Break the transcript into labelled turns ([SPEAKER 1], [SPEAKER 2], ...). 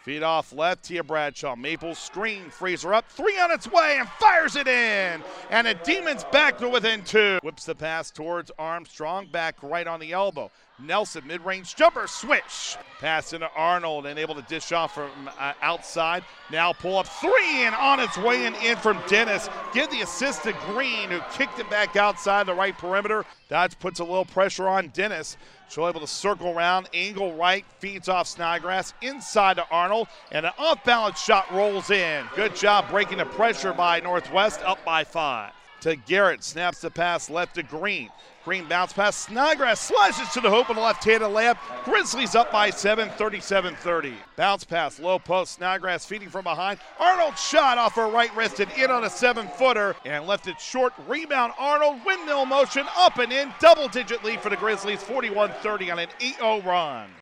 [SPEAKER 1] Feed off left, Tia Bradshaw. Maples screen, frees her up, 3 on its way, and fires it in. And the Demons back to within 2. Whips the pass towards Armstrong, back right on the elbow. Nelson, mid-range jumper, swish. Pass into Arnold and able to dish off from outside. Now pull up 3 and on its way and in from Dennis. Give the assist to Green, who kicked it back outside the right perimeter. Dodge puts a little pressure on Dennis. She'll able to circle around, angle right, feeds off Snodgrass, inside to Arnold, and an off-balance shot rolls in. Good job breaking the pressure by Northwest, up by 5. To Garrett, snaps the pass left to Green. Green bounce pass, Snodgrass slashes to the hoop with a left-handed layup. Grizzlies up by 7, 37-30. Bounce pass, low post, Snodgrass feeding from behind. Arnold shot off her right wrist and in on a 7-footer and left it short. Rebound Arnold, windmill motion, up and in. Double-digit lead for the Grizzlies, 41-30 on an 8-0 run.